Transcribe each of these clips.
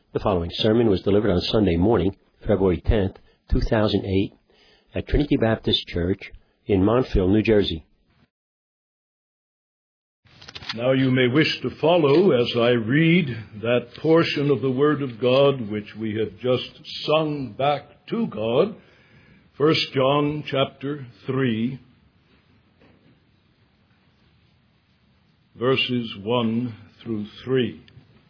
The following sermon was delivered on Sunday morning, February 10th, 2008, at Trinity Baptist Church in Montville, New Jersey. Now you may wish to follow as I read that portion of the Word of God which we have just sung back to God, 1 John chapter 3, verses 1 through 3.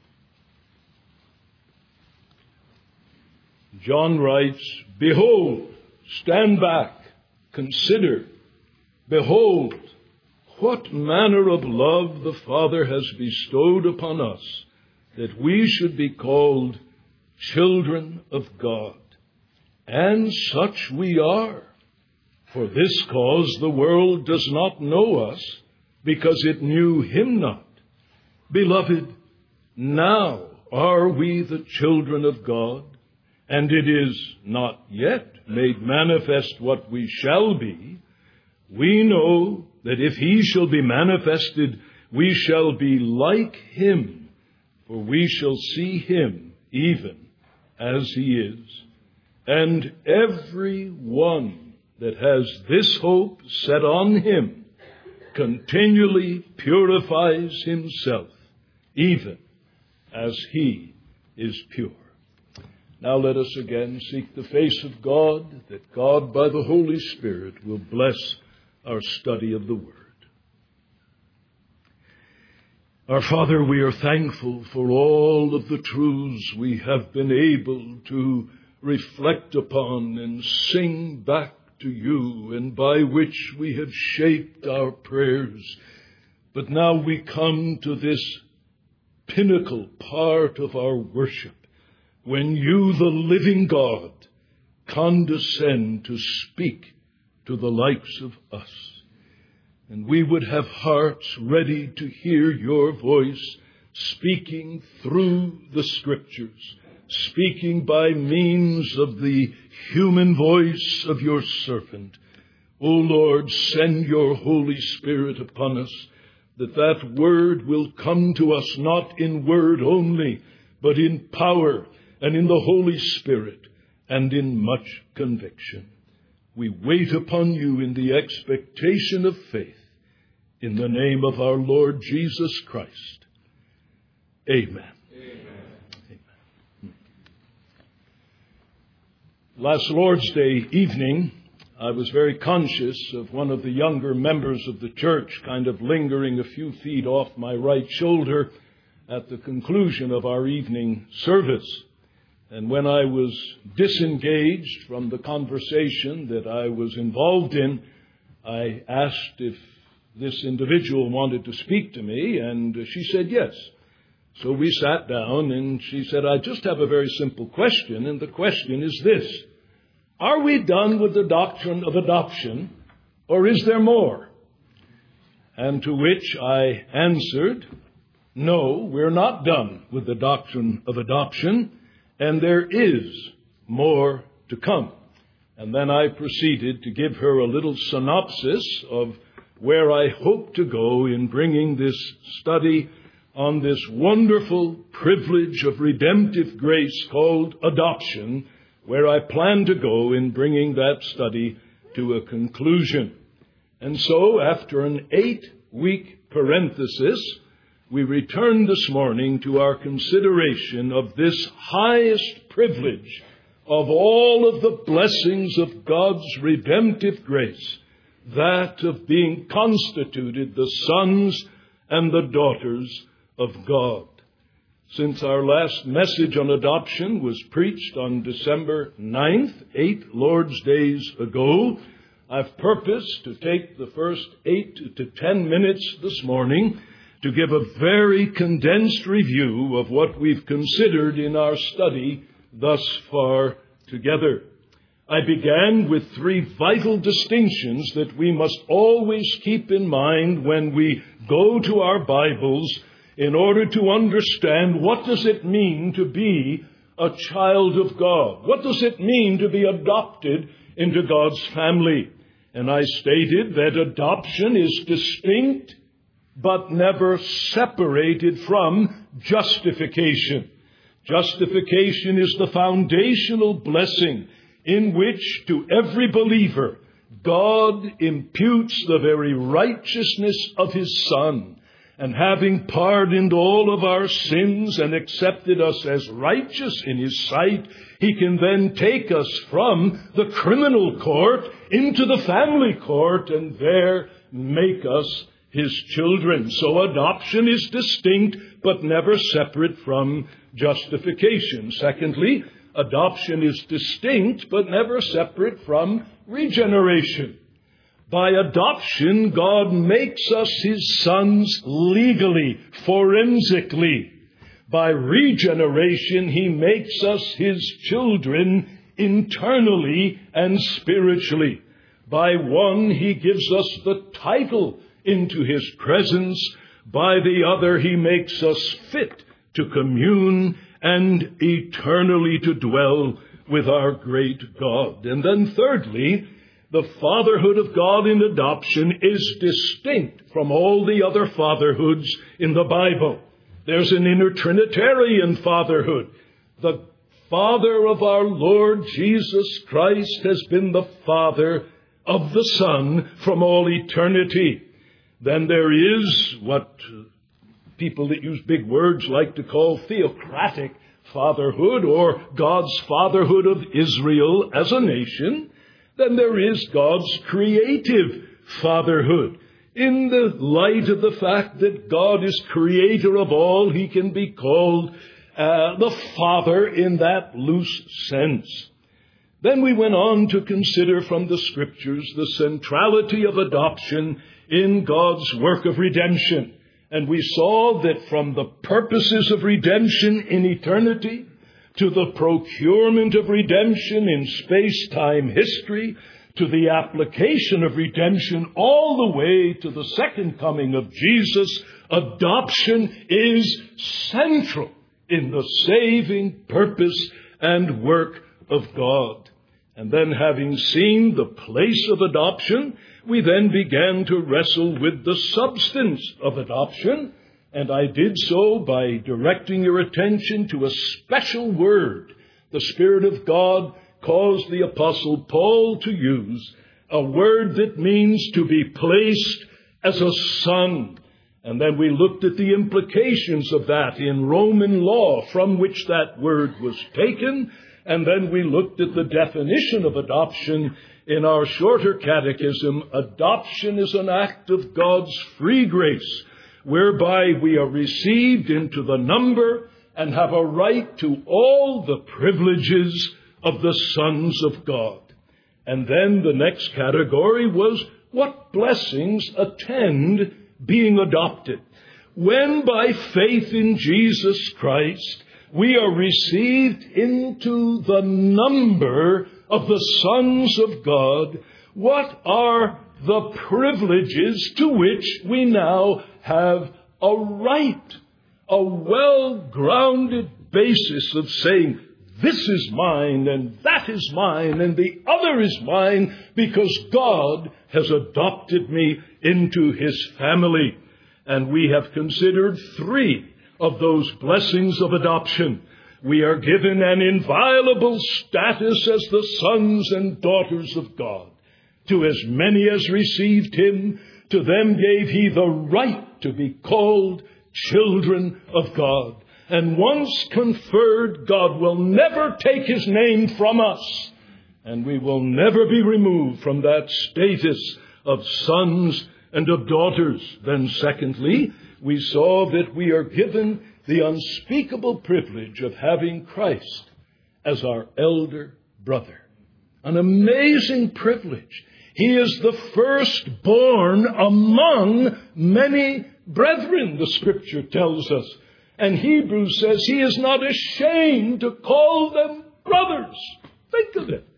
John writes, "Behold, stand back, consider, behold, what manner of love the Father has bestowed upon us, that we should be called children of God. And such we are. For this cause the world does not know us, because it knew him not. Beloved, now are we the children of God, and it is not yet made manifest what we shall be. We know that if he shall be manifested, we shall be like him, for we shall see him even as he is. And every one that has this hope set on him continually purifies himself, even as he is pure." Now let us again seek the face of God, that God by the Holy Spirit will bless our study of the Word. Our Father, we are thankful for all of the truths we have been able to reflect upon and sing back to you, and by which we have shaped our prayers. But now we come to this pinnacle part of our worship, when you, the living God, condescend to speak to the likes of us. And we would have hearts ready to hear your voice speaking through the Scriptures, speaking by means of the human voice of your servant. O Lord, send your Holy Spirit upon us, that word will come to us not in word only, but in power and in the Holy Spirit and in much conviction. We wait upon you in the expectation of faith, in the name of our Lord Jesus Christ. Amen. Last Lord's Day evening, I was very conscious of one of the younger members of the church kind of lingering a few feet off my right shoulder at the conclusion of our evening service. And when I was disengaged from the conversation that I was involved in, I asked if this individual wanted to speak to me, and she said yes. So we sat down, and she said, "I just have a very simple question, and the question is this: are we done with the doctrine of adoption, or is there more?" And to which I answered, "No, we're not done with the doctrine of adoption, and there is more to come." And then I proceeded to give her a little synopsis of where I hope to go in bringing this study on this wonderful privilege of redemptive grace called adoption, where I plan to go in bringing that study to a conclusion. And so, after an 8-week parenthesis, we return this morning to our consideration of this highest privilege of all of the blessings of God's redemptive grace, that of being constituted the sons and the daughters of God. Since our last message on adoption was preached on December 9th, 8 Lord's Days ago, I've purposed to take the first 8 to 10 minutes this morning to give a very condensed review of what we've considered in our study thus far together. I began with 3 vital distinctions that we must always keep in mind when we go to our Bibles in order to understand what does it mean to be a child of God. What does it mean to be adopted into God's family? And I stated that adoption is distinct but never separated from justification. Justification is the foundational blessing in which to every believer God imputes the very righteousness of his Son. And having pardoned all of our sins and accepted us as righteous in his sight, he can then take us from the criminal court into the family court and there make us his children. So adoption is distinct but never separate from justification. Secondly, adoption is distinct but never separate from regeneration. By adoption, God makes us his sons legally, forensically. By regeneration, he makes us his children internally and spiritually. By one, he gives us the title into his presence. By the other, he makes us fit to commune and eternally to dwell with our great God. And then thirdly, the fatherhood of God in adoption is distinct from all the other fatherhoods in the Bible. There's an inner Trinitarian fatherhood. The Father of our Lord Jesus Christ has been the Father of the Son from all eternity. Then there is what people that use big words like to call theocratic fatherhood, or God's fatherhood of Israel as a nation. Then there is God's creative fatherhood. In the light of the fact that God is creator of all, he can be called the Father in that loose sense. Then we went on to consider from the Scriptures the centrality of adoption in God's work of redemption. And we saw that from the purposes of redemption in eternity to the procurement of redemption in space-time history, to the application of redemption all the way to the second coming of Jesus, adoption is central in the saving purpose and work of God. And then, having seen the place of adoption, we then began to wrestle with the substance of adoption. And I did so by directing your attention to a special word the Spirit of God caused the Apostle Paul to use, a word that means to be placed as a son. And then we looked at the implications of that in Roman law from which that word was taken. And then we looked at the definition of adoption in our shorter catechism. Adoption is an act of God's free grace, whereby we are received into the number and have a right to all the privileges of the sons of God. And then the next category was what blessings attend being adopted. When by faith in Jesus Christ we are received into the number of the sons of God, what are the privileges to which we now have a right, a well-grounded basis of saying, this is mine and that is mine and the other is mine, because God has adopted me into his family. And we have considered three of those blessings of adoption. We are given an inviolable status as the sons and daughters of God. To as many as received him, to them gave he the right to be called children of God. And once conferred, God will never take his name from us. And we will never be removed from that status of sons and of daughters. Then secondly, we saw that we are given the unspeakable privilege of having Christ as our elder brother. An amazing privilege. He is the firstborn among many brethren, the Scripture tells us. And Hebrews says he is not ashamed to call them brothers. Think of it.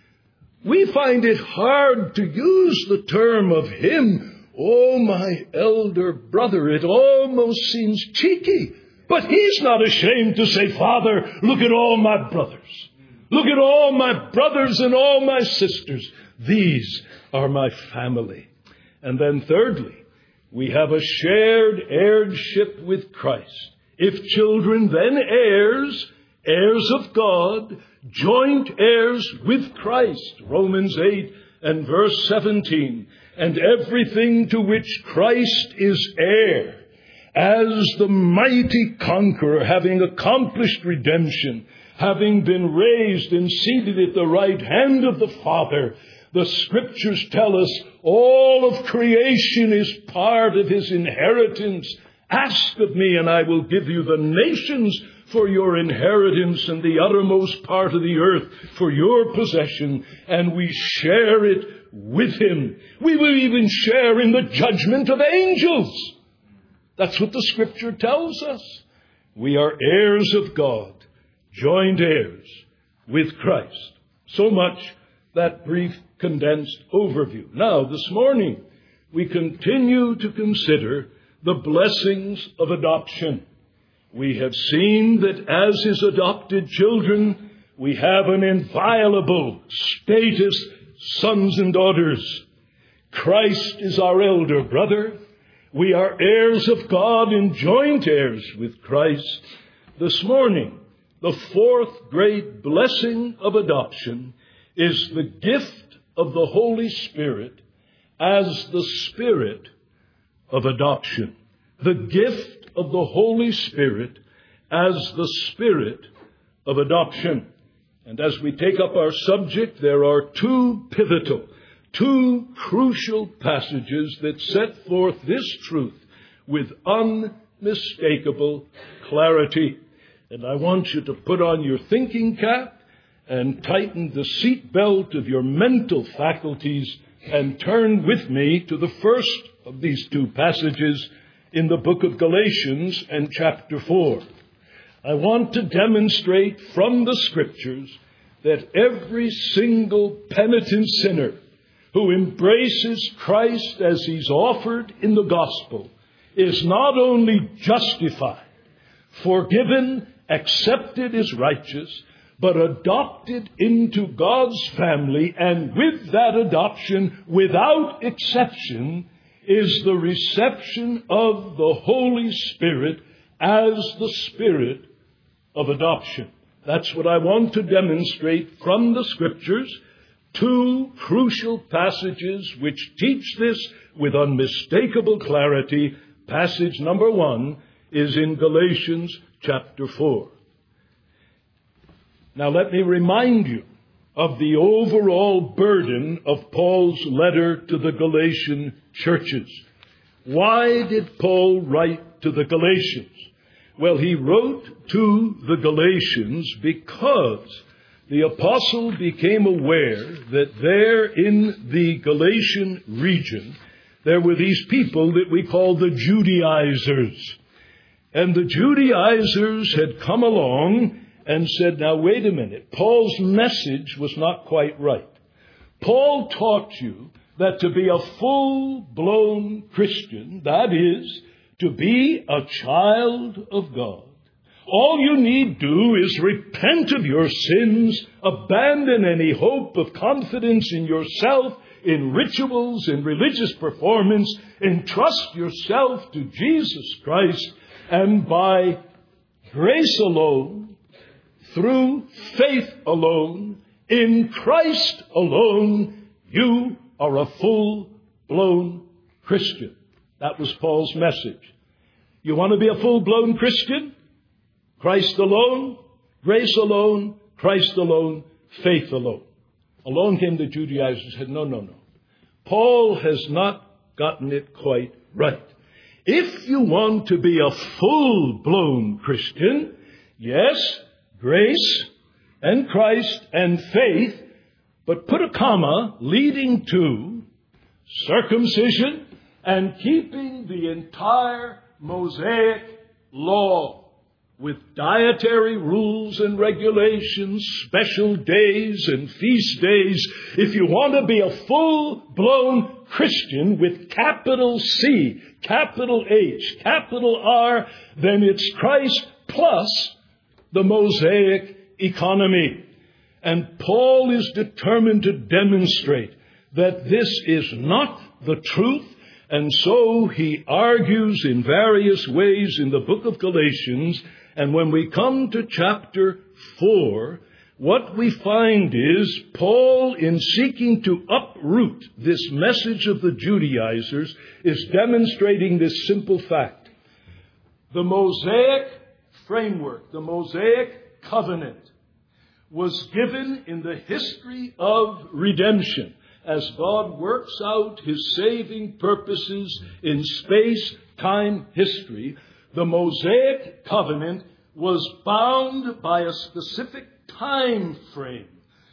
We find it hard to use the term of him, oh, my elder brother. It almost seems cheeky. But he's not ashamed to say, Father, look at all my brothers. Look at all my brothers and all my sisters. These are my family. And then thirdly, we have a shared heirship with Christ. If children, then heirs, heirs of God, joint heirs with Christ, Romans 8 and verse 17, and everything to which Christ is heir, as the mighty conqueror, having accomplished redemption, having been raised and seated at the right hand of the Father. The Scriptures tell us all of creation is part of his inheritance. Ask of me, and I will give you the nations for your inheritance, and the uttermost part of the earth for your possession. And we share it with him. We will even share in the judgment of angels. That's what the Scripture tells us. We are heirs of God, joint heirs with Christ. So much that brief condensed overview. Now, this morning, we continue to consider the blessings of adoption. We have seen that as his adopted children, we have an inviolable status, sons and daughters. Christ is our elder brother. We are heirs of God and joint heirs with Christ. This morning, the fourth great blessing of adoption is the gift of the Holy Spirit as the Spirit of adoption. The gift of the Holy Spirit as the Spirit of adoption. And as we take up our subject, there are two crucial passages that set forth this truth with unmistakable clarity. And I want you to put on your thinking cap and tighten the seat belt of your mental faculties and turn with me to the first of these two passages in the book of Galatians and chapter 4. I want to demonstrate from the Scriptures that every single penitent sinner who embraces Christ as he's offered in the gospel is not only justified, forgiven, accepted as righteous, but adopted into God's family, and with that adoption, without exception, is the reception of the Holy Spirit as the Spirit of adoption. That's what I want to demonstrate from the Scriptures. Two crucial passages which teach this with unmistakable clarity. Passage number 1 is in Galatians chapter 4. Now let me remind you of the overall burden of Paul's letter to the Galatian churches. Why did Paul write to the Galatians? Well, he wrote to the Galatians because the apostle became aware that there in the Galatian region, there were these people that we call the Judaizers. And the Judaizers had come along and said, now wait a minute, Paul's message was not quite right. Paul taught you that to be a full-blown Christian, that is, to be a child of God, all you need do is repent of your sins, abandon any hope of confidence in yourself, in rituals, in religious performance, entrust yourself to Jesus Christ, and by grace alone, through faith alone, in Christ alone, you are a full-blown Christian. That was Paul's message. You want to be a full-blown Christian? Christ alone, grace alone, Christ alone, faith alone. Along came the Judaizers and said, no. Paul has not gotten it quite right. If you want to be a full-blown Christian, yes, grace and Christ and faith, but put a comma leading to circumcision and keeping the entire Mosaic law with dietary rules and regulations, special days and feast days. If you want to be a full-blown Christian with capital C, capital H, capital R, then it's Christ plus the Mosaic economy. And Paul is determined to demonstrate that this is not the truth. And so he argues in various ways in the book of Galatians. And when we come to chapter 4, what we find is Paul, in seeking to uproot this message of the Judaizers, is demonstrating this simple fact. The Mosaic framework, the Mosaic covenant, was given in the history of redemption as God works out his saving purposes in space-time history. The Mosaic covenant was bound by a specific time frame.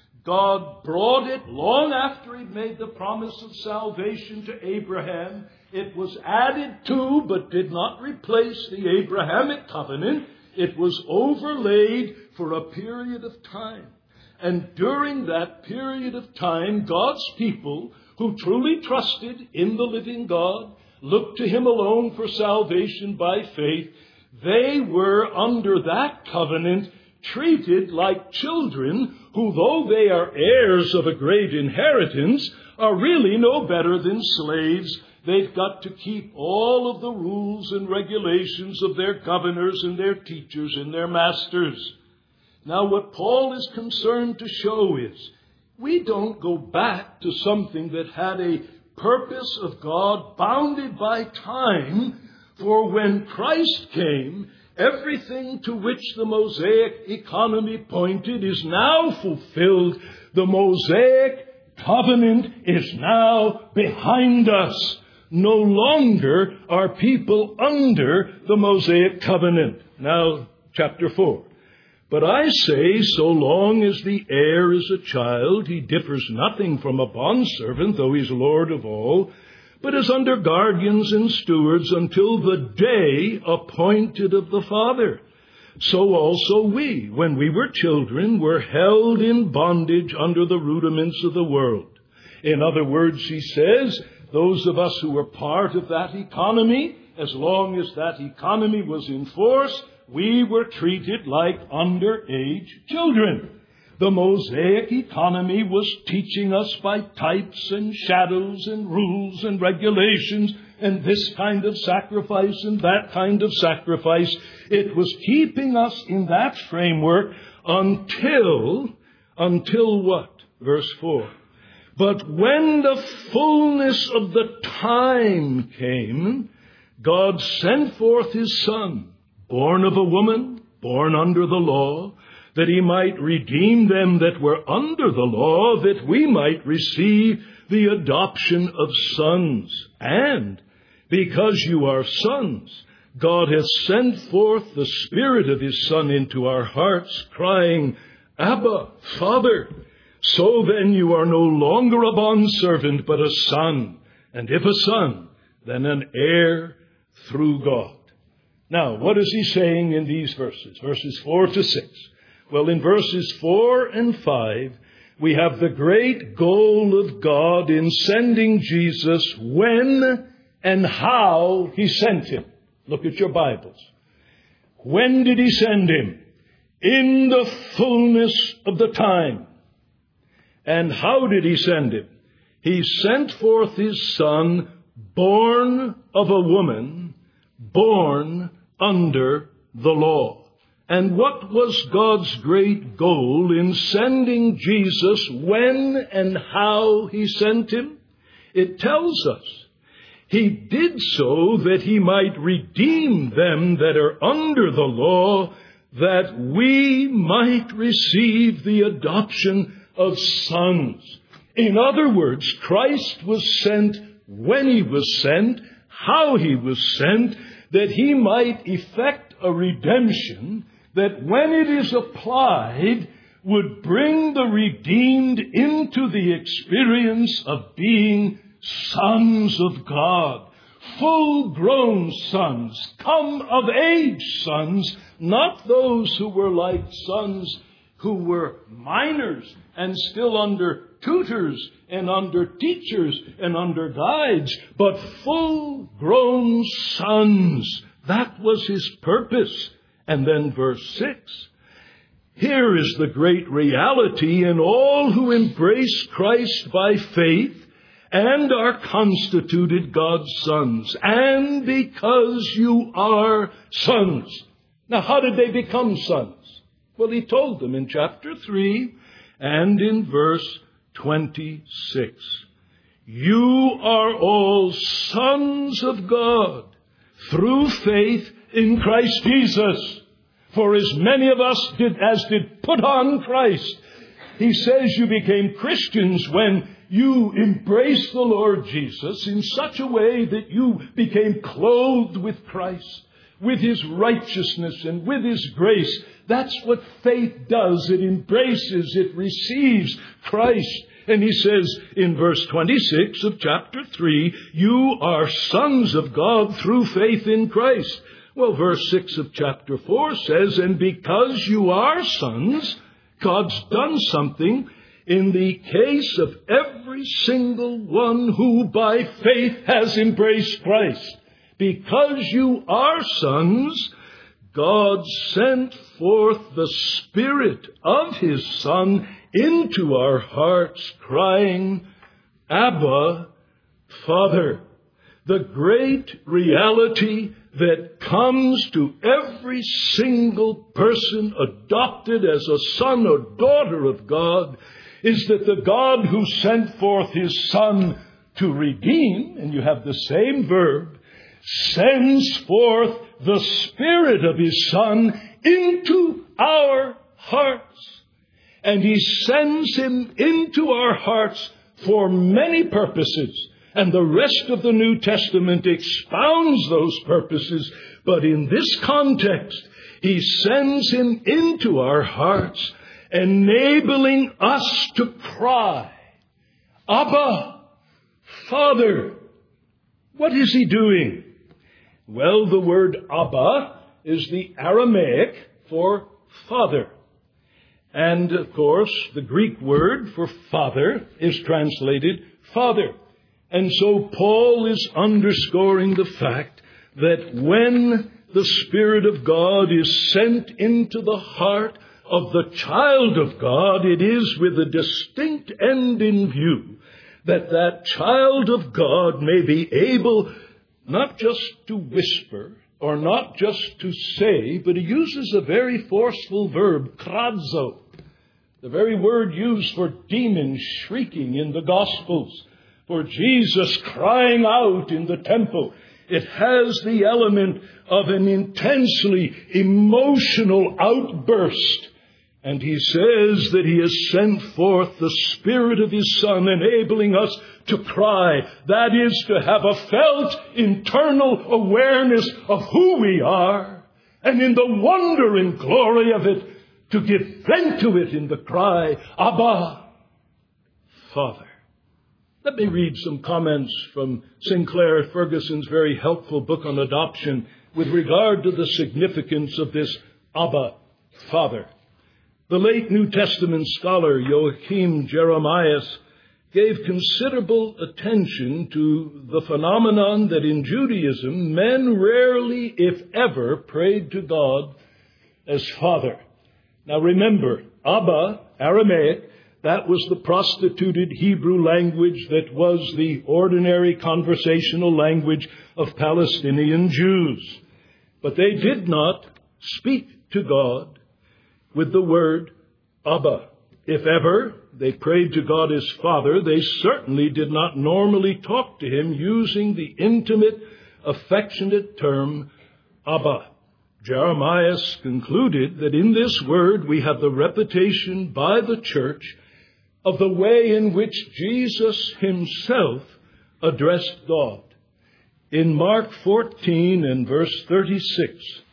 God brought it long after he'd made the promise of salvation to Abraham. It was added to, but did not replace, the Abrahamic covenant. It was overlaid for a period of time. And during that period of time, God's people who truly trusted in the living God, looked to him alone for salvation by faith, they were under that covenant treated like children who, though they are heirs of a great inheritance, are really no better than slaves. They've got to keep all of the rules and regulations of their governors and their teachers and their masters. Now, what Paul is concerned to show is we don't go back to something that had a purpose of God bounded by time, for when Christ came, everything to which the Mosaic economy pointed is now fulfilled. The Mosaic covenant is now behind us. No longer are people under the Mosaic covenant. Now, chapter 4. But I say, so long as the heir is a child, he differs nothing from a bondservant, though he's Lord of all, but is under guardians and stewards until the day appointed of the Father. So also we, when we were children, were held in bondage under the rudiments of the world. In other words, he says, those of us who were part of that economy, as long as that economy was in force, we were treated like underage children. The Mosaic economy was teaching us by types and shadows and rules and regulations and this kind of sacrifice and that kind of sacrifice. It was keeping us in that framework until what? Verse 4. But when the fullness of the time came, God sent forth his Son, born of a woman, born under the law, that he might redeem them that were under the law, that we might receive the adoption of sons. And because you are sons, God hath sent forth the Spirit of his Son into our hearts, crying, Abba, Father. So then you are no longer a bondservant, but a son. And if a son, then an heir through God. Now, what is he saying in these verses? Verses 4 to 6. Well, in verses 4 and 5, we have the great goal of God in sending Jesus, when and how he sent him. Look at your Bibles. When did he send him? In the fullness of the time. And how did he send him? He sent forth his Son, born of a woman, born under the law. And what was God's great goal in sending Jesus, when and how he sent him? It tells us he did so that he might redeem them that are under the law, that we might receive the adoption of sons. In other words, Christ was sent when he was sent, how he was sent, that he might effect a redemption that when it is applied would bring the redeemed into the experience of being sons of God, full-grown sons, come-of-age sons, not those who were like sons who were minors and still under tutors and under teachers and under guides, but full-grown sons. That was his purpose. And then verse 6. Here is the great reality in all who embrace Christ by faith and are constituted God's sons. And because you are sons. Now, how did they become sons? Well, he told them in chapter 3 and in verse 26. You are all sons of God through faith in Christ Jesus. For as many of us did put on Christ. He says you became Christians when you embraced the Lord Jesus in such a way that you became clothed with Christ, with His righteousness and with His grace. That's what faith does. It embraces, it receives Christ. And he says in verse 26 of chapter 3, you are sons of God through faith in Christ. Well, verse 6 of chapter 4 says, and because you are sons, God's done something in the case of every single one who by faith has embraced Christ. Because you are sons, God sent forth the Spirit of His Son into our hearts, crying, Abba, Father. The great reality that comes to every single person adopted as a son or daughter of God is that the God who sent forth His Son to redeem, and you have the same verb, sends forth the Spirit of His Son into our hearts. And He sends Him into our hearts for many purposes. And the rest of the New Testament expounds those purposes. But in this context, He sends Him into our hearts, enabling us to cry, Abba, Father. What is He doing? Well, the word Abba is the Aramaic for father. And, of course, the Greek word for father is translated Father. And so Paul is underscoring the fact that when the Spirit of God is sent into the heart of the child of God, it is with a distinct end in view, that that child of God may be able not just to whisper or not just to say, but he uses a very forceful verb, kradzo, the very word used for demons shrieking in the Gospels, for Jesus crying out in the temple. It has the element of an intensely emotional outburst. And he says that he has sent forth the Spirit of His Son, enabling us to cry. That is, to have a felt internal awareness of who we are. And in the wonder and glory of it, to give vent to it in the cry, Abba, Father. Let me read some comments from Sinclair Ferguson's very helpful book on adoption with regard to the significance of this Abba, Father. The late New Testament scholar Joachim Jeremias gave considerable attention to the phenomenon that in Judaism, men rarely, if ever, prayed to God as Father. Now remember, Abba, Aramaic, that was the prostituted Hebrew language that was the ordinary conversational language of Palestinian Jews. But they did not speak to God with the word Abba. If ever they prayed to God as Father, they certainly did not normally talk to Him using the intimate, affectionate term Abba. Jeremias concluded that in this word we have the repetition by the church of the way in which Jesus Himself addressed God. In Mark 14 and verse 36,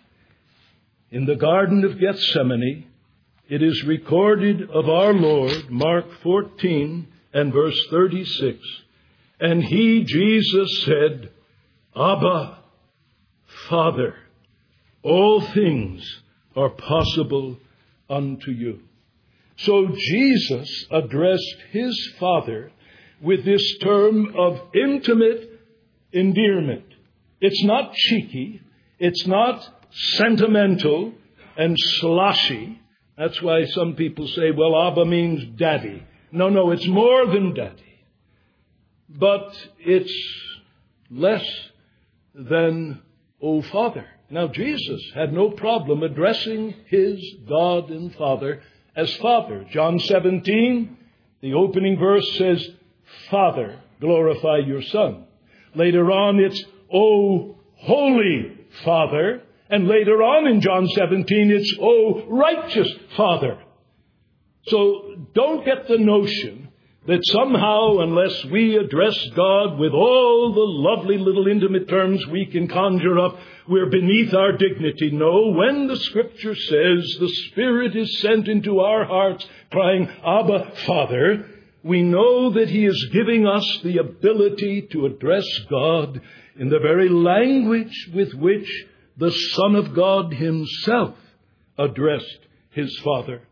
in the Garden of Gethsemane, it is recorded of our Lord, Mark 14 and verse 36, and He, Jesus, said, Abba, Father, all things are possible unto you. So Jesus addressed His Father with this term of intimate endearment. It's not cheeky. It's not sentimental and sloshy. That's why some people say, well, Abba means daddy. No, it's more than daddy. But it's less than, oh, Father. Now, Jesus had no problem addressing his God and Father as Father. John 17, the opening verse says, Father, glorify your Son. Later on, it's, O Holy Father. And later on in John 17, it's, O righteous Father. So don't get the notion that somehow, unless we address God with all the lovely little intimate terms we can conjure up, we're beneath our dignity. No, when the Scripture says the Spirit is sent into our hearts crying, Abba, Father, we know that He is giving us the ability to address God in the very language with which the Son of God Himself addressed His Father.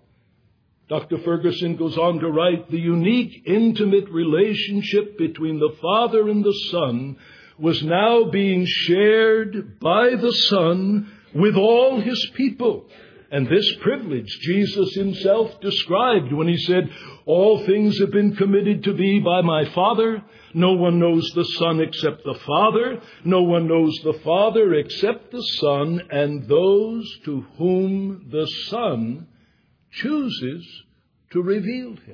Dr. Ferguson goes on to write, the unique, intimate relationship between the Father and the Son was now being shared by the Son with all His people. And this privilege Jesus Himself described when He said, all things have been committed to Thee by my Father. No one knows the Son except the Father. No one knows the Father except the Son, and those to whom the Son chooses to reveal Him.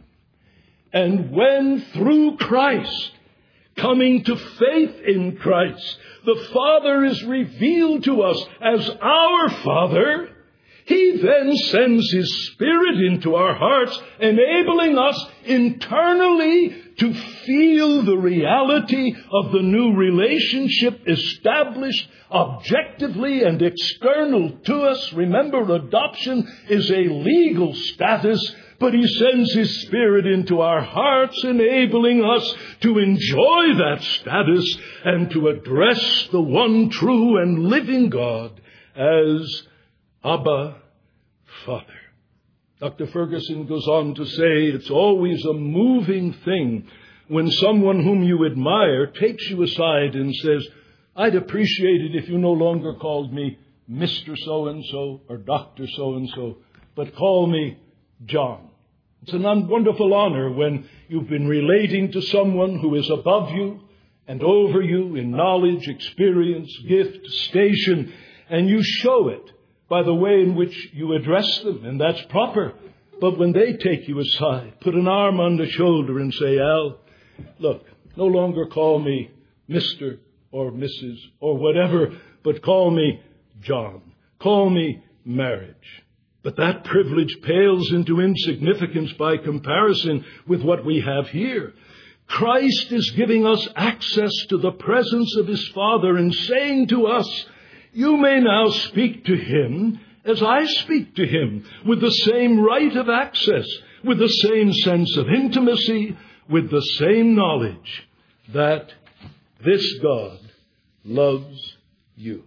And when through Christ, coming to faith in Christ, the Father is revealed to us as our Father, He then sends His Spirit into our hearts, enabling us internally to feel the reality of the new relationship established objectively and external to us. Remember, adoption is a legal status, but He sends His Spirit into our hearts, enabling us to enjoy that status and to address the one true and living God as Abba, Father. Dr. Ferguson goes on to say it's always a moving thing when someone whom you admire takes you aside and says, I'd appreciate it if you no longer called me Mr. So-and-so or Dr. So-and-so, but call me John. It's a wonderful honor when you've been relating to someone who is above you and over you in knowledge, experience, gift, station, and you show it by the way in which you address them, and that's proper. But when they take you aside, put an arm on the shoulder and say, Al, look, no longer call me Mr. or Mrs. or whatever, but call me John. Call me marriage. But that privilege pales into insignificance by comparison with what we have here. Christ is giving us access to the presence of His Father and saying to us, you may now speak to Him as I speak to Him, with the same right of access, with the same sense of intimacy, with the same knowledge that this God loves you.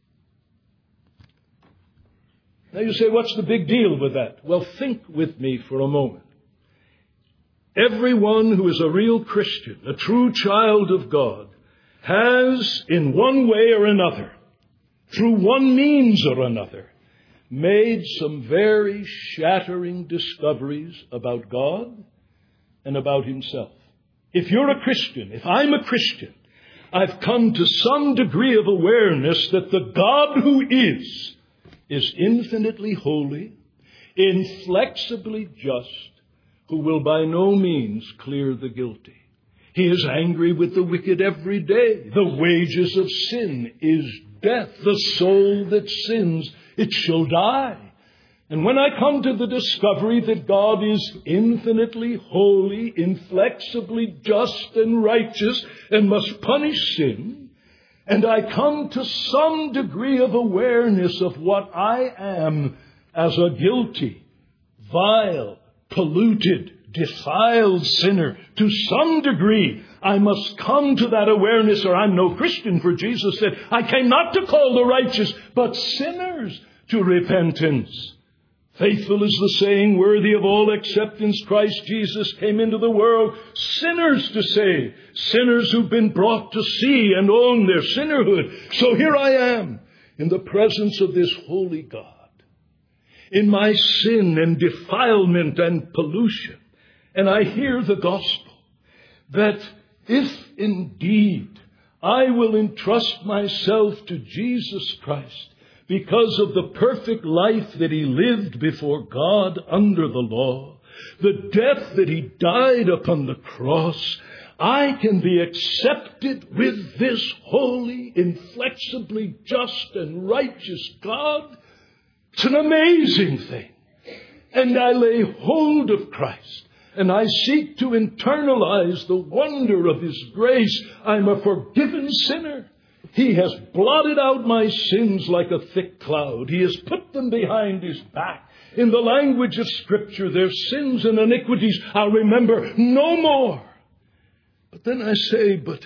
Now you say, what's the big deal with that? Well, think with me for a moment. Everyone who is a real Christian, a true child of God, has in one way or another, through one means or another, made some very shattering discoveries about God and about himself. If you're a Christian, if I'm a Christian, I've come to some degree of awareness that the God who is infinitely holy, inflexibly just, who will by no means clear the guilty. He is angry with the wicked every day. The wages of sin is death. The soul that sins, it shall die. And when I come to the discovery that God is infinitely holy, inflexibly just and righteous, and must punish sin, and I come to some degree of awareness of what I am as a guilty, vile, polluted, defiled sinner, to some degree I must come to that awareness or I'm no Christian. For Jesus said, I came not to call the righteous, but sinners to repentance. Faithful is the saying, worthy of all acceptance, Christ Jesus came into the world sinners to save, sinners who've been brought to see and own their sinnerhood. So here I am in the presence of this holy God, in my sin and defilement and pollution. And I hear the gospel that if indeed I will entrust myself to Jesus Christ, because of the perfect life that he lived before God under the law, the death that he died upon the cross, I can be accepted with this holy, inflexibly just and righteous God. It's an amazing thing. And I lay hold of Christ, and I seek to internalize the wonder of his grace. I'm a forgiven sinner. He has blotted out my sins like a thick cloud. He has put them behind his back. In the language of Scripture, their sins and iniquities I'll remember no more. But then I say, but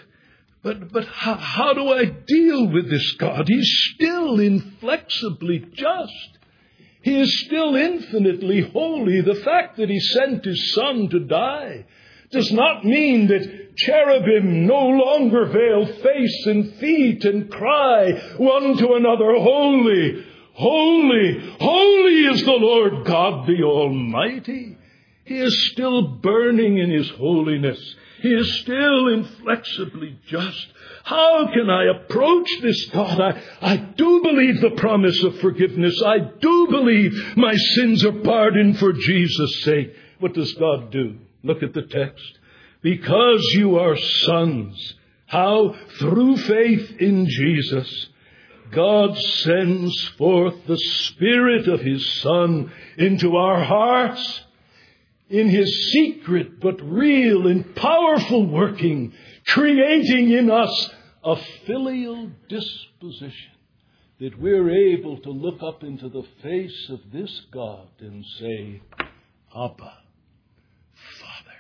how do I deal with this God? He's still inflexibly just. He is still infinitely holy. The fact that he sent his Son to die does not mean that cherubim no longer veil face and feet and cry one to another, holy, holy, holy is the Lord God the Almighty. He is still burning in his holiness. He is still inflexibly just. How can I approach this God? I do believe the promise of forgiveness. I do believe my sins are pardoned for Jesus' sake. What does God do? Look at the text. Because you are sons. How? Through faith in Jesus, God sends forth the Spirit of his Son into our hearts in his secret but real and powerful working, creating in us a filial disposition that we're able to look up into the face of this God and say, Abba, Father.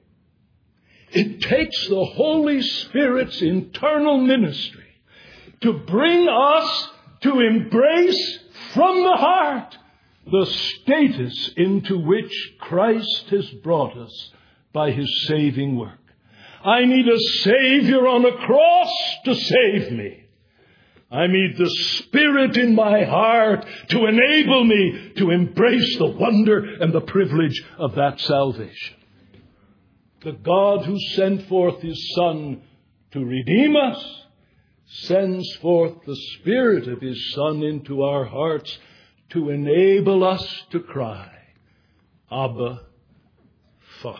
It takes the Holy Spirit's internal ministry to bring us to embrace from the heart the status into which Christ has brought us by his saving work. I need a Savior on a cross to save me. I need the Spirit in my heart to enable me to embrace the wonder and the privilege of that salvation. The God who sent forth his Son to redeem us sends forth the Spirit of his Son into our hearts to enable us to cry, Abba, Father.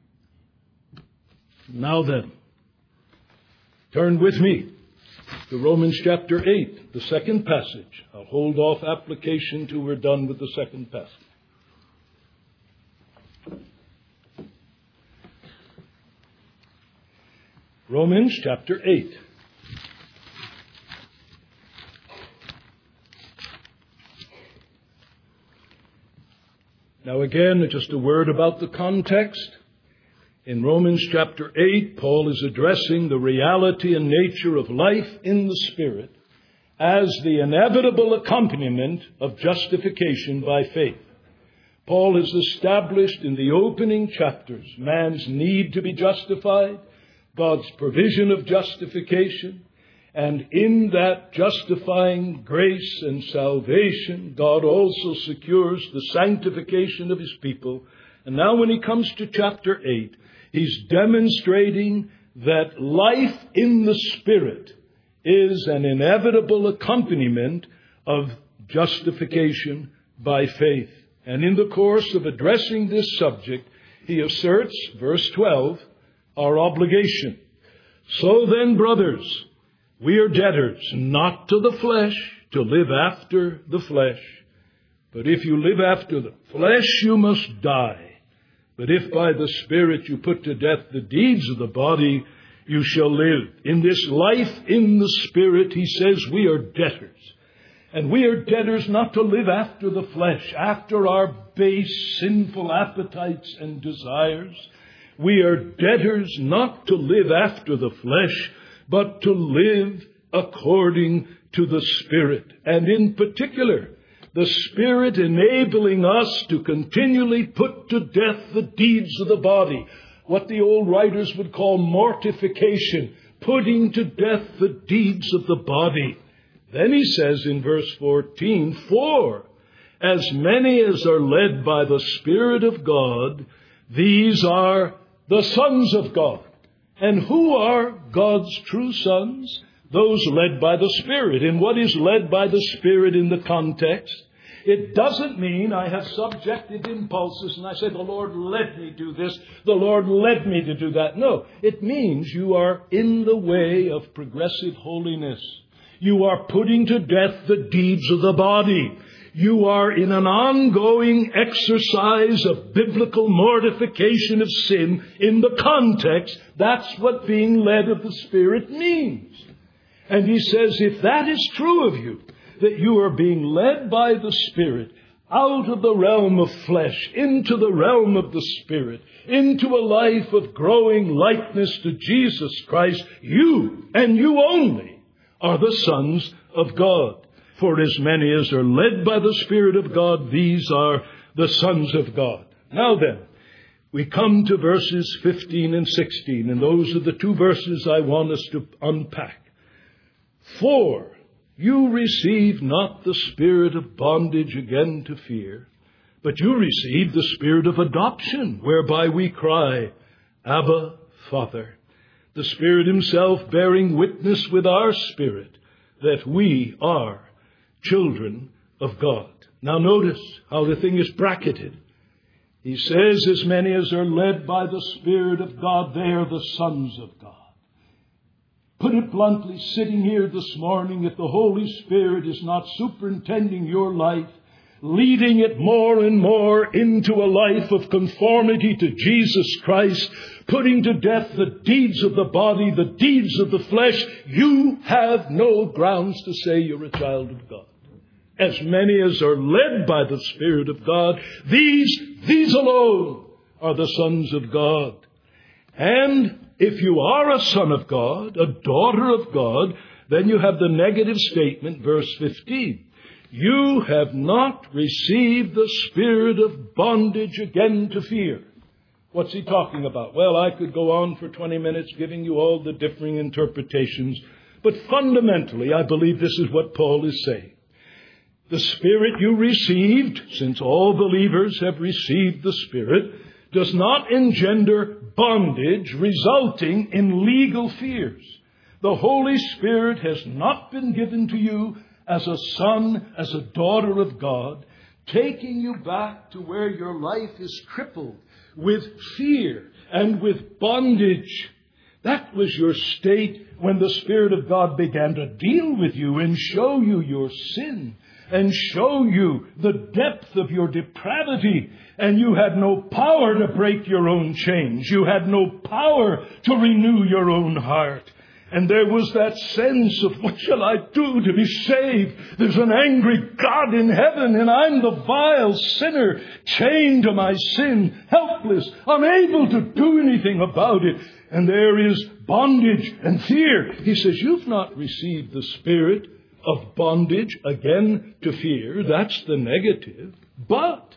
Now then, turn with me to Romans chapter 8, the second passage. I'll hold off application till we're done with the second passage. Romans chapter 8. Now again, just a word about the context. In Romans chapter 8, Paul is addressing the reality and nature of life in the Spirit as the inevitable accompaniment of justification by faith. Paul has established in the opening chapters man's need to be justified, God's provision of justification, and in that justifying grace and salvation, God also secures the sanctification of his people. And now when he comes to chapter 8, he's demonstrating that life in the Spirit is an inevitable accompaniment of justification by faith. And in the course of addressing this subject, he asserts, verse 12, our obligation. So then, brothers, we are debtors, not to the flesh, to live after the flesh. But if you live after the flesh, you must die. But if by the Spirit you put to death the deeds of the body, you shall live. In this life in the Spirit, he says we are debtors. And we are debtors not to live after the flesh, after our base sinful appetites and desires. We are debtors not to live after the flesh, but to live according to the Spirit. And in particular, the Spirit enabling us to continually put to death the deeds of the body. What the old writers would call mortification, putting to death the deeds of the body. Then he says in verse 14, for as many as are led by the Spirit of God, these are the sons of God. And who are God's true sons? those led by the Spirit. And what is led by the Spirit in the context? It doesn't mean I have subjective impulses and I say, the Lord led me do this, the Lord led me to do that. No, it means you are in the way of progressive holiness. You are putting to death the deeds of the body. You are in an ongoing exercise of biblical mortification of sin in the context. That's what being led of the Spirit means. And he says, if that is true of you, that you are being led by the Spirit out of the realm of flesh into the realm of the Spirit, into a life of growing likeness to Jesus Christ, you and you only are the sons of God. For as many as are led by the Spirit of God, these are the sons of God. Now then, we come to verses 15 and 16, and those are the two verses I want us to unpack. For you receive not the spirit of bondage again to fear, but you receive the spirit of adoption, whereby we cry, Abba, Father. The Spirit himself bearing witness with our spirit that we are children of God. Now notice how the thing is bracketed. He says, as many as are led by the Spirit of God, they are the sons of God. Put it bluntly, sitting here this morning, if the Holy Spirit is not superintending your life, leading it more and more into a life of conformity to Jesus Christ, putting to death the deeds of the body, the deeds of the flesh, you have no grounds to say you're a child of God. As many as are led by the Spirit of God, these alone are the sons of God. And if you are a son of God, a daughter of God, then you have the negative statement, verse 15. You have not received the spirit of bondage again to fear. What's he talking about? Well, I could go on for 20 minutes giving you all the differing interpretations, but fundamentally, I believe this is what Paul is saying. The Spirit you received, since all believers have received the Spirit, does not engender bondage resulting in legal fears. The Holy Spirit has not been given to you as a son, as a daughter of God, taking you back to where your life is crippled with fear and with bondage. That was your state when the Spirit of God began to deal with you and show you your sin and show you the depth of your depravity. And you had no power to break your own chains. You had no power to renew your own heart. And there was that sense of, what shall I do to be saved? There's an angry God in heaven, and I'm the vile sinner, chained to my sin, helpless, unable to do anything about it. And there is bondage and fear. He says, you've not received the spirit of bondage again to fear. That's the negative. But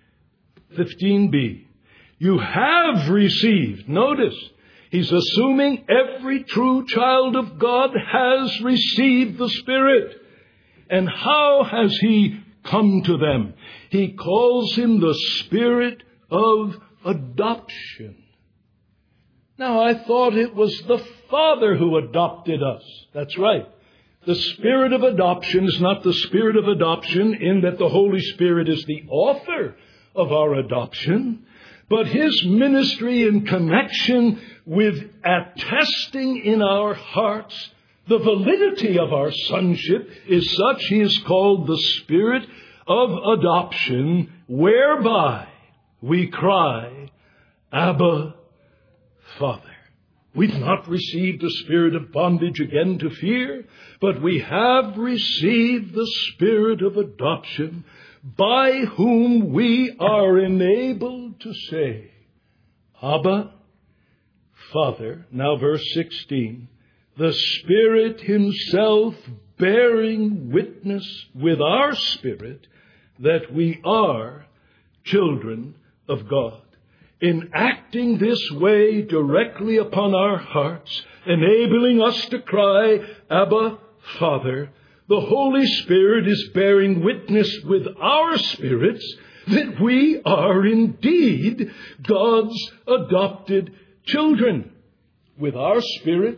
15b, you have received. Notice, he's assuming every true child of God has received the Spirit. And how has he come to them? He calls him the Spirit of adoption. Now, I thought it was the Father who adopted us. That's right. The Spirit of adoption is not the Spirit of adoption in that the Holy Spirit is the author of our adoption, but his ministry in connection with attesting in our hearts the validity of our sonship is such he is called the Spirit of adoption, whereby we cry, Abba, Father. We've not received the spirit of bondage again to fear, but we have received the Spirit of adoption, by whom we are enabled to say, Abba, Father. Now verse 16, the Spirit himself bearing witness with our spirit that we are children of God. In acting this way directly upon our hearts, enabling us to cry, Abba, Father, the Holy Spirit is bearing witness with our spirits that we are indeed God's adopted children. With our spirits,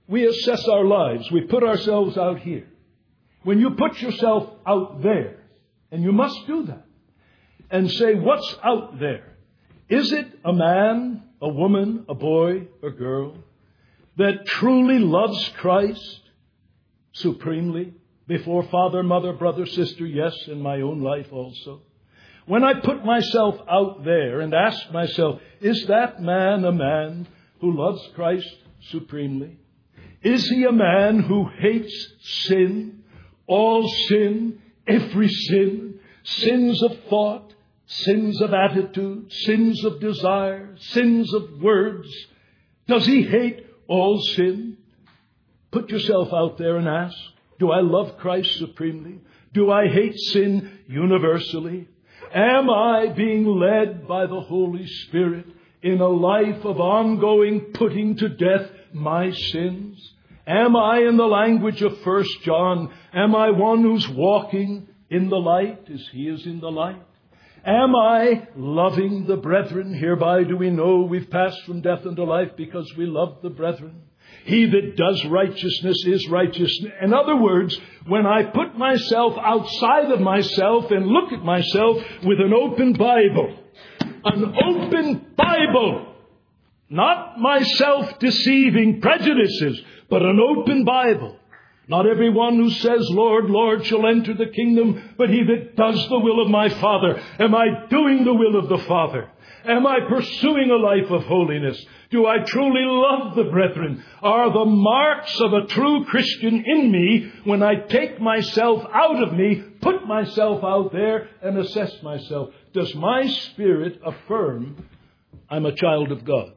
we assess our lives. We put ourselves out here. When you put yourself out there, and you must do that, and say, what's out there? Is it a man, a woman, a boy, or girl that truly loves Christ supremely before father, mother, brother, sister, yes, in my own life also? When I put myself out there and ask myself, is that man a man who loves Christ supremely? Is he a man who hates sin, all sin, every sin, sins of thought, sins of attitude, sins of desire, sins of words? Does he hate all sin? Put yourself out there and ask, do I love Christ supremely? Do I hate sin universally? Am I being led by the Holy Spirit in a life of ongoing putting to death my sins? Am I, in the language of 1 John, am I one who's walking in the light as he is in the light? Am I loving the brethren? Hereby do we know we've passed from death unto life because we love the brethren. He that does righteousness is righteous. In other words, when I put myself outside of myself and look at myself with an open Bible, not my self-deceiving prejudices, but an open Bible. Not everyone who says, Lord, Lord, shall enter the kingdom, but he that does the will of my Father. Am I doing the will of the Father? Am I pursuing a life of holiness? Do I truly love the brethren? Are the marks of a true Christian in me when I take myself out of me, put myself out there, and assess myself? Does my spirit affirm I'm a child of God?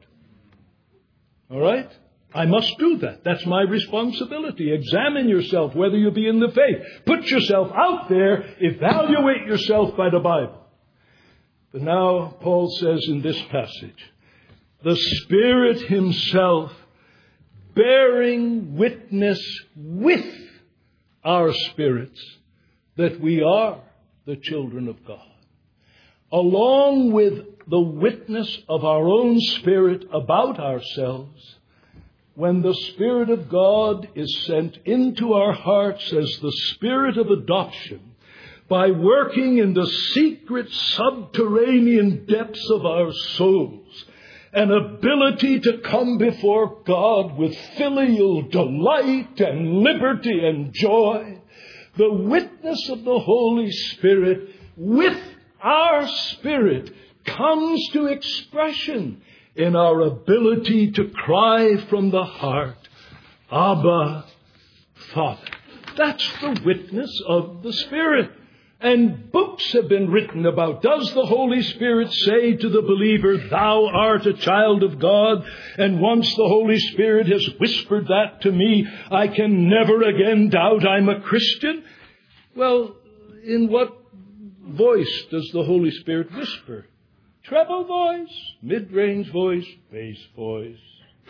All right? I must do that. That's my responsibility. Examine yourself, whether you be in the faith. Put yourself out there. Evaluate yourself by the Bible. But now Paul says in this passage, the Spirit himself bearing witness with our spirits that we are the children of God. Along with the witness of our own spirit about ourselves, when the Spirit of God is sent into our hearts as the Spirit of adoption, by working in the secret subterranean depths of our souls, an ability to come before God with filial delight and liberty and joy, the witness of the Holy Spirit with our spirit comes to expression in our ability to cry from the heart, Abba, Father. That's the witness of the Spirit. And books have been written about, does the Holy Spirit say to the believer, thou art a child of God? And once the Holy Spirit has whispered that to me, I can never again doubt I'm a Christian. Well, in what voice does the Holy Spirit whisper? Treble voice, mid-range voice, bass voice.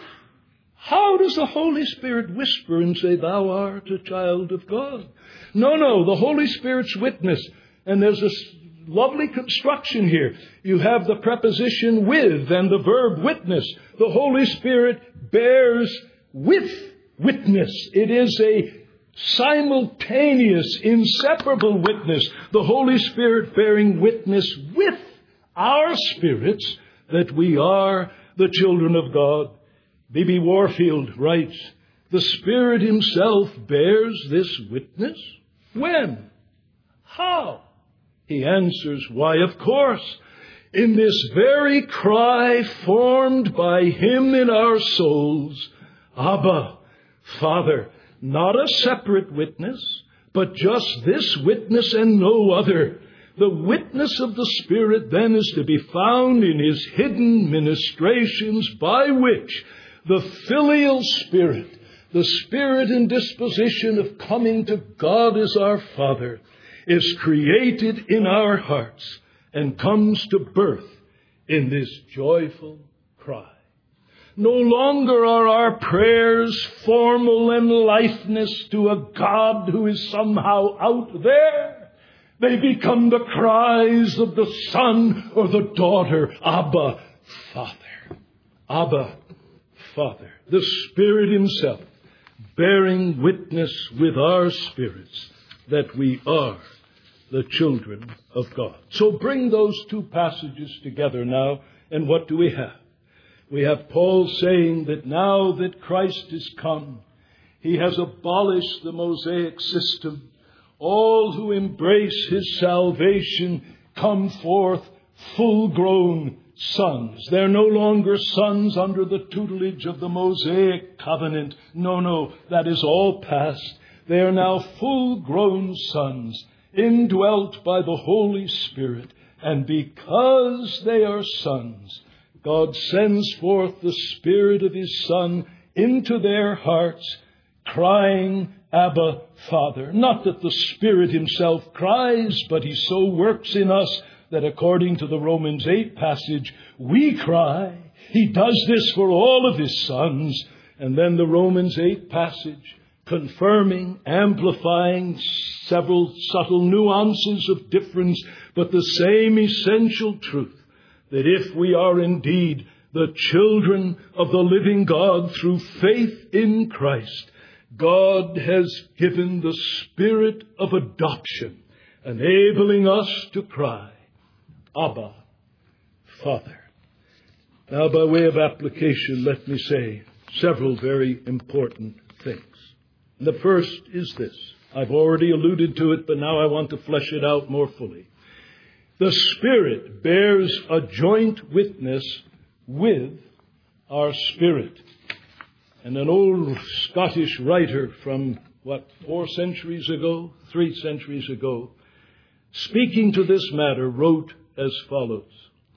How does the Holy Spirit whisper and say, thou art a child of God? No, the Holy Spirit's witness. And there's this lovely construction here. You have the preposition with and the verb witness. The Holy Spirit bears with witness. It is a simultaneous, inseparable witness. The Holy Spirit bearing witness with our spirits that we are the children of God. B.B. Warfield writes, the Spirit himself bears this witness. When? How? He answers, why, of course, in this very cry formed by him in our souls, Abba, Father, not a separate witness, but just this witness and no other. The witness of the Spirit then is to be found in his hidden ministrations by which the filial spirit, the spirit and disposition of coming to God as our Father, is created in our hearts and comes to birth in this joyful cry. No longer are our prayers formal and lifeless to a God who is somehow out there. They become the cries of the son or the daughter, Abba, Father. Abba, Father. The Spirit himself bearing witness with our spirits that we are the children of God. So bring those two passages together now, and what do we have? We have Paul saying that now that Christ is come, he has abolished the Mosaic system. All who embrace his salvation come forth full-grown sons. They're no longer sons under the tutelage of the Mosaic covenant. No, that is all past. They are now full-grown sons, indwelt by the Holy Spirit. And because they are sons, God sends forth the Spirit of his Son into their hearts, crying, Abba, Father. Not that the Spirit himself cries, but he so works in us that according to the Romans 8 passage, we cry. He does this for all of his sons. And then the Romans 8 passage, confirming, amplifying several subtle nuances of difference, but the same essential truth, that if we are indeed the children of the living God through faith in Christ, God has given the Spirit of adoption, enabling us to cry, Abba, Father. Now, by way of application, let me say several very important things. The first is this. I've already alluded to it, but now I want to flesh it out more fully. The Spirit bears a joint witness with our spirit. And an old Scottish writer from, 3 centuries ago, speaking to this matter, wrote as follows.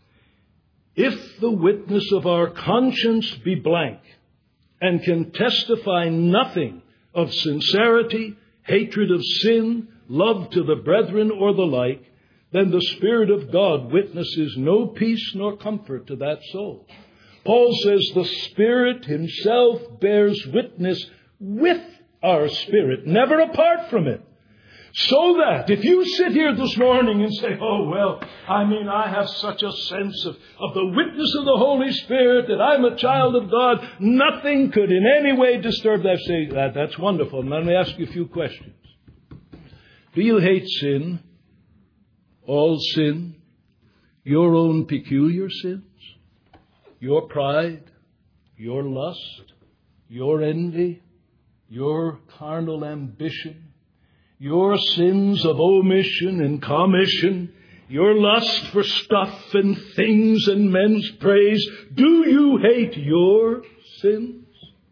If the witness of our conscience be blank and can testify nothing of sincerity, hatred of sin, love to the brethren, or the like, then the Spirit of God witnesses no peace nor comfort to that soul. Paul says the Spirit himself bears witness with our spirit, never apart from it. So that if you sit here this morning and say, I have such a sense of the witness of the Holy Spirit that I'm a child of God, nothing could in any way disturb that. Say, that's wonderful. Now let me ask you a few questions. Do you hate sin? All sin? Your own peculiar sins? Your pride? Your lust? Your envy? Your carnal ambition? Your sins of omission and commission, your lust for stuff and things and men's praise, do you hate your sins?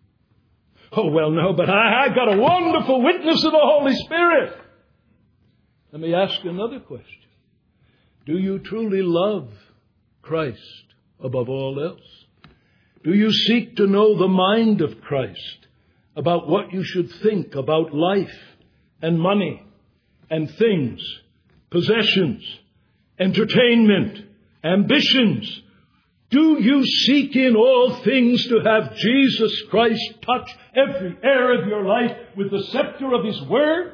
No, but I got a wonderful witness of the Holy Spirit. Let me ask you another question. Do you truly love Christ above all else? Do you seek to know the mind of Christ about what you should think about life and money and things, possessions, entertainment, ambitions? Do you seek in all things to have Jesus Christ touch every area of your life with the scepter of his word?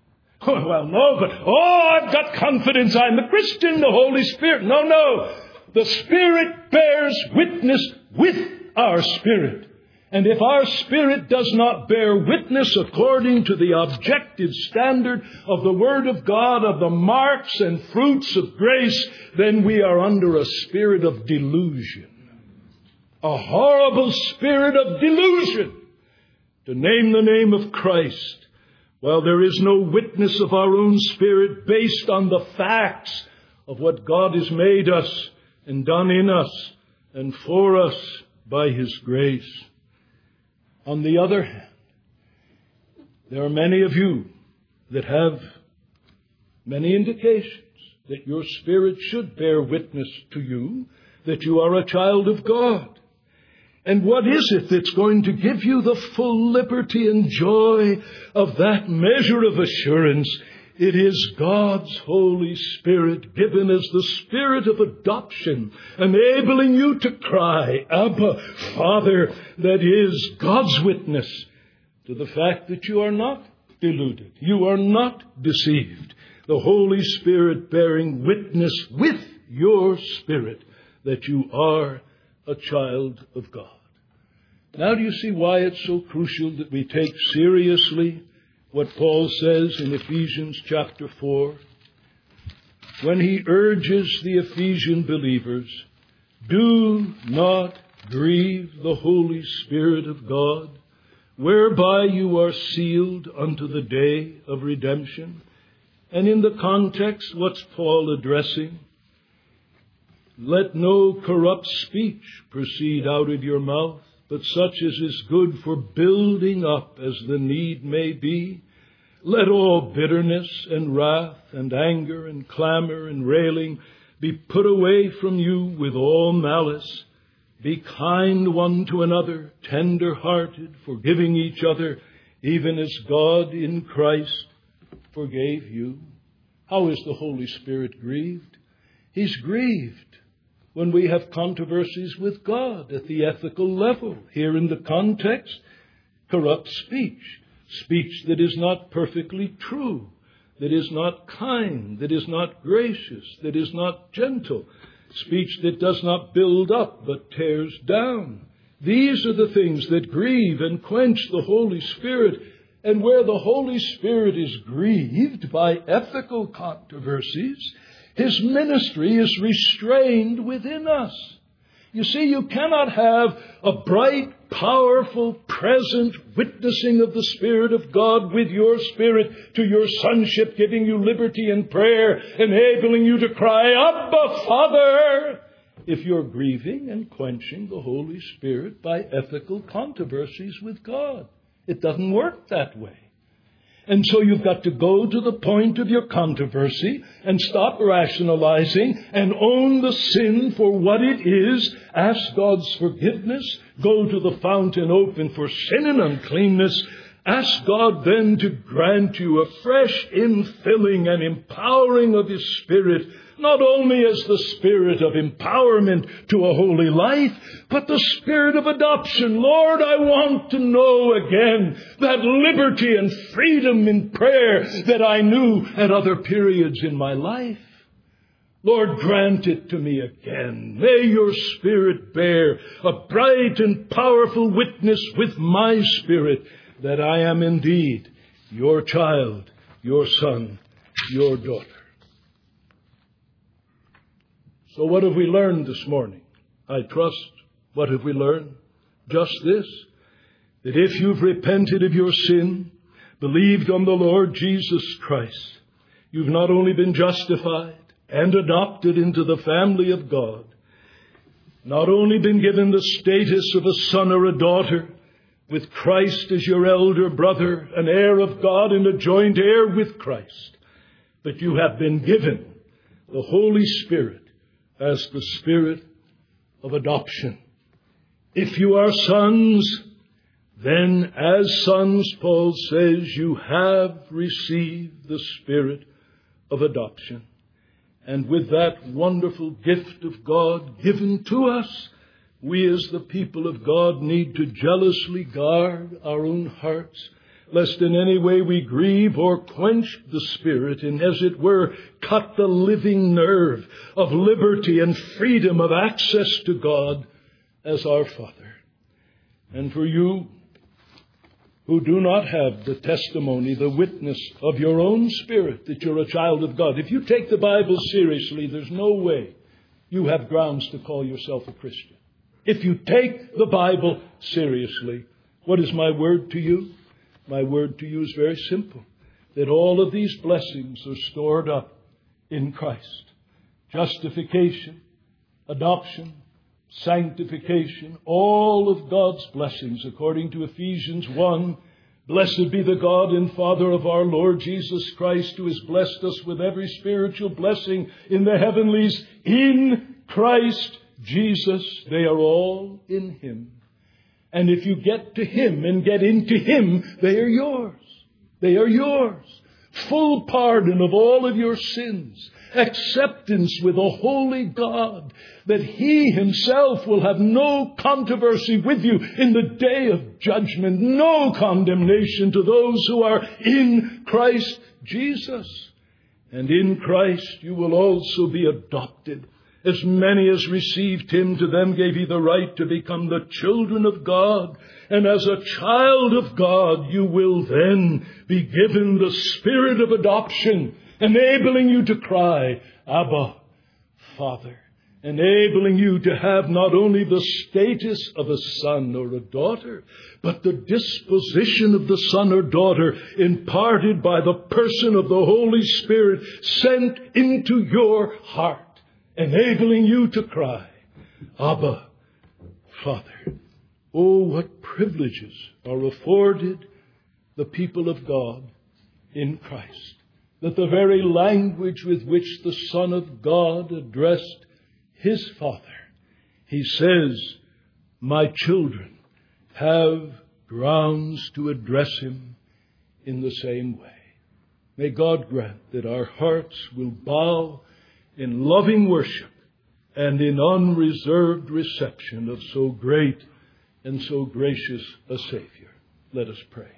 No, but I've got confidence. I'm a Christian, the Holy Spirit. No. The Spirit bears witness with our spirit. And if our spirit does not bear witness according to the objective standard of the Word of God, of the marks and fruits of grace, then we are under a spirit of delusion. A horrible spirit of delusion. To name the name of Christ, while there is no witness of our own spirit based on the facts of what God has made us and done in us and for us by his grace. On the other hand, there are many of you that have many indications that your spirit should bear witness to you that you are a child of God. And what is it that's going to give you the full liberty and joy of that measure of assurance? It is God's Holy Spirit given as the Spirit of adoption, enabling you to cry, Abba, Father. That is God's witness to the fact that you are not deluded. You are not deceived. The Holy Spirit bearing witness with your spirit that you are a child of God. Now do you see why it's so crucial that we take seriously what Paul says in Ephesians chapter 4? When he urges the Ephesian believers, do not grieve the Holy Spirit of God, whereby you are sealed unto the day of redemption. And in the context, what's Paul addressing? Let no corrupt speech proceed out of your mouth, but such as is good for building up as the need may be. Let all bitterness and wrath and anger and clamor and railing be put away from you with all malice. Be kind one to another, tender-hearted, forgiving each other, even as God in Christ forgave you. How is the Holy Spirit grieved? He's grieved when we have controversies with God at the ethical level. Here in the context, corrupt speech. Speech that is not perfectly true, that is not kind, that is not gracious, that is not gentle. Speech that does not build up but tears down. These are the things that grieve and quench the Holy Spirit. And where the Holy Spirit is grieved by ethical controversies, His ministry is restrained within us. You see, you cannot have a bright, powerful, present witnessing of the Spirit of God with your spirit to your sonship, giving you liberty in prayer, enabling you to cry, Abba, Father, if you're grieving and quenching the Holy Spirit by ethical controversies with God. It doesn't work that way. And so you've got to go to the point of your controversy and stop rationalizing and own the sin for what it is. Ask God's forgiveness. Go to the fountain open for sin and uncleanness. Ask God then to grant you a fresh infilling and empowering of His Spirit, not only as the Spirit of empowerment to a holy life, but the Spirit of adoption. Lord, I want to know again that liberty and freedom in prayer that I knew at other periods in my life. Lord, grant it to me again. May your Spirit bear a bright and powerful witness with my spirit that I am indeed your child, your son, your daughter. So what have we learned this morning? I trust, what have we learned? Just this, that if you've repented of your sin, believed on the Lord Jesus Christ, you've not only been justified and adopted into the family of God, not only been given the status of a son or a daughter, with Christ as your elder brother, an heir of God and a joint heir with Christ, but you have been given the Holy Spirit as the Spirit of adoption. If you are sons, then as sons, Paul says, you have received the Spirit of adoption. And with that wonderful gift of God given to us, we as the people of God need to jealously guard our own hearts, lest in any way we grieve or quench the Spirit and, as it were, cut the living nerve of liberty and freedom of access to God as our Father. And for you who do not have the testimony, the witness of your own spirit that you're a child of God, if you take the Bible seriously, there's no way you have grounds to call yourself a Christian. If you take the Bible seriously, what is my word to you? My word to you is very simple, that all of these blessings are stored up in Christ. Justification, adoption, sanctification, all of God's blessings according to Ephesians 1. Blessed be the God and Father of our Lord Jesus Christ, who has blessed us with every spiritual blessing in the heavenlies in Christ Jesus. They are all in Him. And if you get to Him and get into Him, they are yours. They are yours. Full pardon of all of your sins. Acceptance with a holy God, that He Himself will have no controversy with you in the day of judgment. No condemnation to those who are in Christ Jesus. And in Christ you will also be adopted As many as received him, to them gave he the right to become the children of God. And as a child of God, you will then be given the spirit of adoption, enabling you to cry, Abba, Father. Enabling you to have not only the status of a son or a daughter, but the disposition of the son or daughter imparted by the person of the Holy Spirit sent into your heart, enabling you to cry, Abba, Father. Oh, what privileges are afforded the people of God in Christ, that the very language with which the Son of God addressed his Father, he says, my children, have grounds to address him in the same way. May God grant that our hearts will bow in loving worship and in unreserved reception of so great and so gracious a Savior. Let us pray.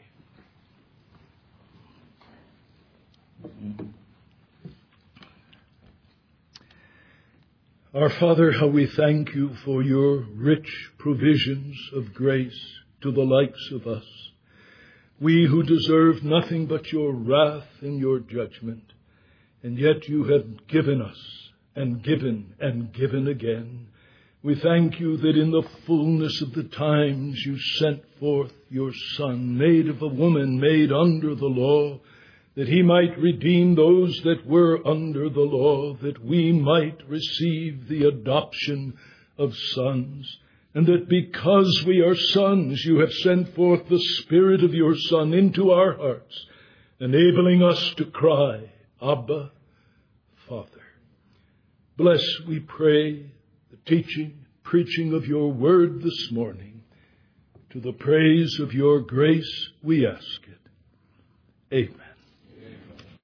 Our Father, how we thank you for your rich provisions of grace to the likes of us, we who deserve nothing but your wrath and your judgment, and yet you have given us and given again. We thank you that in the fullness of the times you sent forth your Son, made of a woman, made under the law, that he might redeem those that were under the law, that we might receive the adoption of sons, and that because we are sons, you have sent forth the Spirit of your Son into our hearts, enabling us to cry, Abba, Father. Bless, we pray, the teaching, preaching of your word this morning. To the praise of your grace, we ask it. Amen.